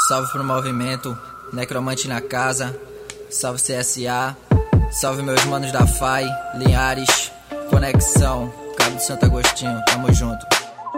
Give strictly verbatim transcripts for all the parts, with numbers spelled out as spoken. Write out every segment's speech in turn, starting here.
Salve pro movimento, Necromante na casa. Salve C S A. Salve meus manos da F A I, Linhares, Conexão, Cabo de Santo Agostinho, tamo junto.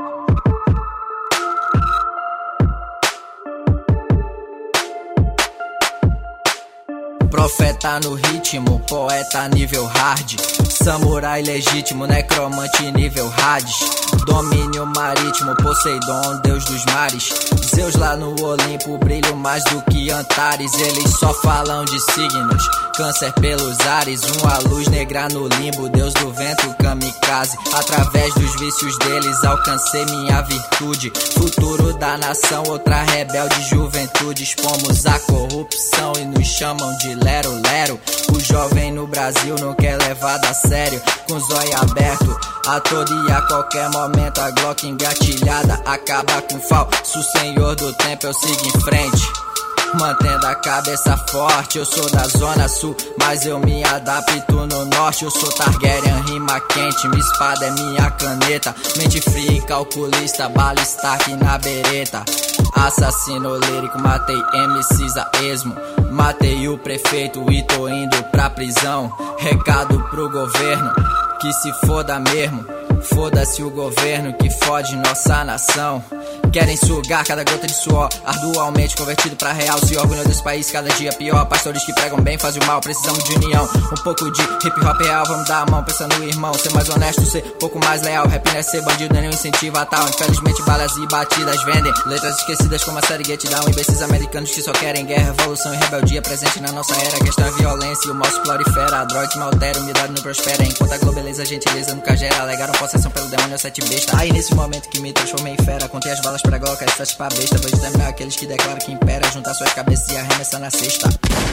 Profeta no ritmo, poeta nível hard, samurai legítimo, necromante nível Hades, domínio marítimo, Poseidon, deus dos mares, Zeus lá no Olimpo, brilho mais do que Antares, eles só falam de signos, câncer pelos ares, uma luz negra no limbo, deus do vento, kamikaze, através dos vícios deles alcancei minha virtude, futuro da nação, outra rebelde juventude, expomos a corrupção e nos chamam de lero lero, o jovem no Brasil não quer levar a sério, com zóio aberto, a todo e a qualquer momento a Glock engatilhada, acaba com falso senhor do tempo, eu sigo em frente, mantendo a cabeça forte, eu sou da zona sul, mas eu me adapto no norte, eu sou Targaryen, rima quente, minha espada é minha caneta, mente fria e calculista, bala Stark na bereta, assassino lírico, matei M Cs a esmo, matei o prefeito e tô indo pra prisão, recado pro governo, que se foda mesmo, foda-se o governo que fode nossa nação. Querem sugar cada gota de suor, arduamente convertido pra real. Se orgulham desse país cada dia pior. Pastores que pregam bem fazem o mal, precisamos de união. Um pouco de hip hop real, vamos dar a mão. Pensa no irmão, ser mais honesto, ser um pouco mais leal. Rap não é ser bandido, nem um incentivo a tal. Infelizmente balas e batidas vendem letras esquecidas como a série Get Down. Imbecis americanos que só querem guerra, revolução e rebeldia presente na nossa era. A questão é violência e o moço prolifera. A droga que maltera, umidade não prospera. Enquanto a globeleza, a gentileza nunca gera. Alegaram possessão pelo demônio a sete besta. Aí nesse momento que me transformei em fera, contei as balas pra Glock, as festas pra besta. Vou exterminar aqueles que declaram que impera, juntar suas cabeças e arremessar na cesta.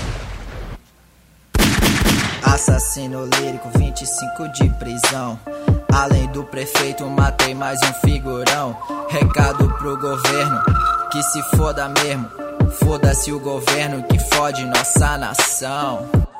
Assassino lírico, vinte e cinco de prisão. Além do prefeito, matei mais um figurão. Recado pro governo, que se foda mesmo. Foda-se o governo que fode nossa nação.